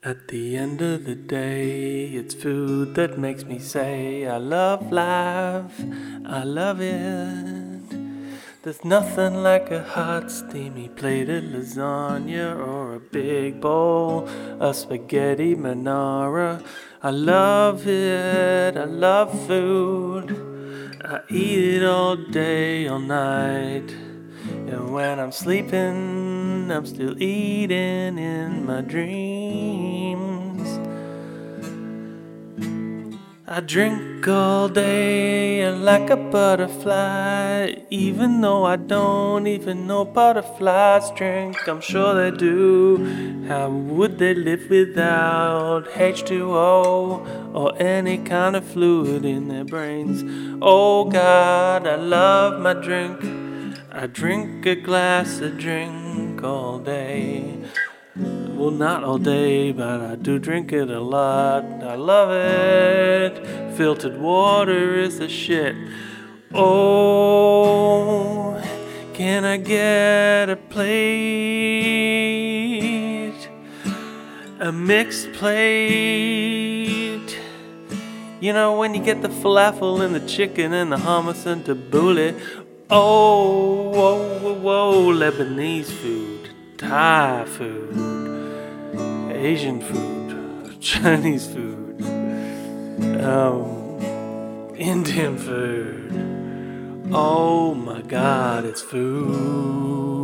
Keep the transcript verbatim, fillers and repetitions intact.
At the end of the day, it's food that makes me say, I love life, I love it. There's nothing like a hot, steamy plate of lasagna or a big bowl of spaghetti marinara. I love it, I love food. I eat it all day, all night. And when I'm sleeping, I'm still eating in my dreams. I drink all day like a butterfly, even though I don't even know butterflies drink. I'm sure they do. How would they live without H two O or any kind of fluid in their brains? Oh God, I love my drink. I drink a glass of drink all day. Well, not all day, but I do drink it a lot. I love it. Filtered water is the shit. Oh, can I get a plate? A mixed plate. You know, when you get the falafel and the chicken and the hummus and tabbouleh. Oh, whoa, whoa, whoa, Lebanese food, Thai food, Asian food, Chinese food, um, Indian food. Oh my God, it's food.